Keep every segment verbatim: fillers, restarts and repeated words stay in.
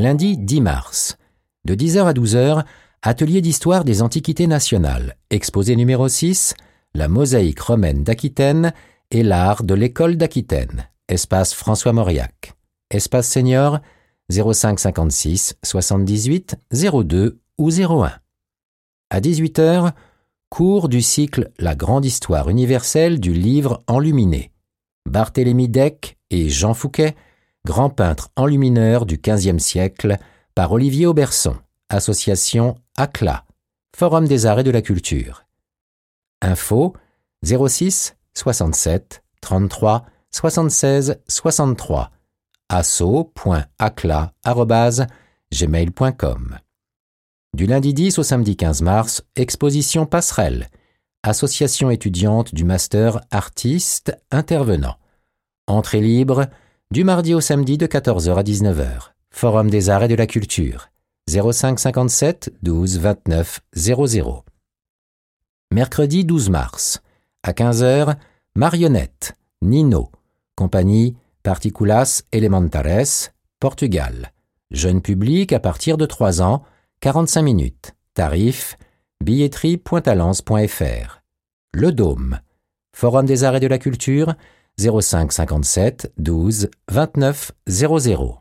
Lundi dix mars. De dix heures à douze heures, atelier d'histoire des antiquités nationales. Exposé numéro six, la mosaïque romaine d'Aquitaine et l'art de l'école d'Aquitaine. Espace François Mauriac. Espace senior zéro cinq cinquante-six soixante-dix-huit zéro deux ou zéro un. À dix-huit heures, cours du cycle La grande histoire universelle du livre enluminé. Barthélemy Deck et Jean Fouquet, grands peintres enlumineurs du quinzième siècle, par Olivier Auberson, association A C L A, Forum des arts et de la culture. Info zéro six soixante-sept trente-trois soixante-seize soixante-trois, asso point acla arobase gmail point com. Du lundi dix au samedi quinze mars, exposition Passerelle, association étudiante du master artiste intervenant. Entrée libre, du mardi au samedi de quatorze heures à dix-neuf heures. Forum des arts et de la culture, zéro cinq cinquante-sept douze vingt-neuf zéro zéro. Mercredi douze mars, à quinze heures, marionnette, Nino, compagnie Particulas Elementares, Portugal. Jeune public à partir de trois ans, quarante-cinq minutes. Tarif, billetterie pointalance point f r. Le Dôme, Forum des arts et de la culture, zéro cinq cinquante-sept douze vingt-neuf zéro zéro.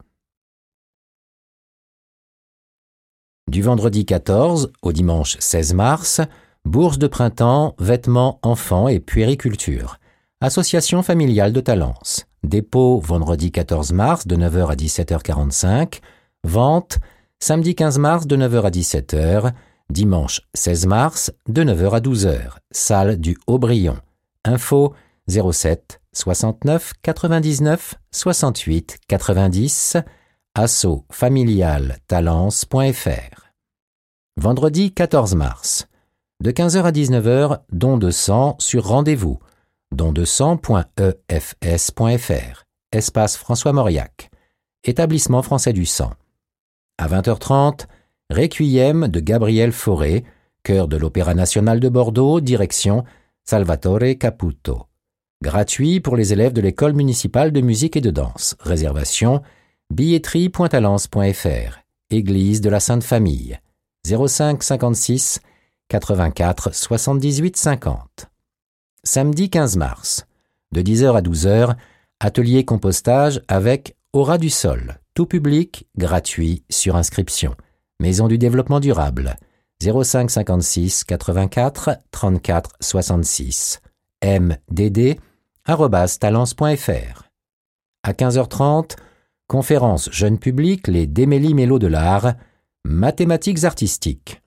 Du vendredi quatorze au dimanche seize mars, bourse de printemps, vêtements, enfants et puériculture. Association familiale de Talence. Dépôt vendredi quatorze mars de neuf heures à dix-sept heures quarante-cinq. Vente samedi quinze mars de neuf heures à dix-sept heures. Dimanche seize mars de neuf heures à douze heures. Salle du Haut-Brion. Info zéro sept soixante-neuf quatre-vingt-dix-neuf soixante-huit quatre-vingt-dix. asso familial talence point f r. Vendredi quatorze mars. De quinze heures à dix-neuf heures, don de sang sur rendez-vous. don de sang point e f s point f r. Espace François Mauriac. Établissement français du sang. À vingt heures trente, Requiem de Gabriel Fauré, chœur de l'Opéra national de Bordeaux, direction Salvatore Caputo. Gratuit pour les élèves de l'école municipale de musique et de danse. Réservation billetterie pointalance point f r. Église de la Sainte Famille. zéro cinq cinquante-six quatre-vingt-quatre soixante-dix-huit cinquante. Samedi quinze mars. De dix heures à douze heures, atelier compostage avec Aura du sol. Tout public, gratuit, sur inscription. Maison du développement durable. zéro cinq cinquante-six quatre-vingt-quatre trente-quatre soixante-six. m d d arobase talence point f r. À quinze heures trente, conférence jeune public, les démélis-mélos de l'art, mathématiques artistiques.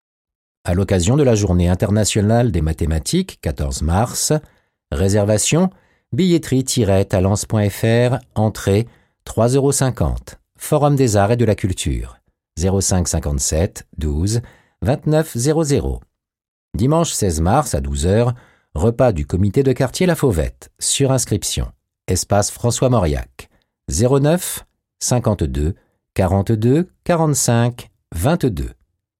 À l'occasion de la Journée internationale des mathématiques, quatorze mars, réservation, billetterie-talence point f r, entrée, trois euros cinquante. Forum des arts et de la culture, zéro cinq cinquante-sept douze vingt-neuf zéro zéro. Dimanche seize mars à douze heures, repas du comité de quartier La Fauvette, sur inscription. Espace François Mauriac, zéro neuf cinquante-deux quarante-deux quarante-cinq vingt-deux.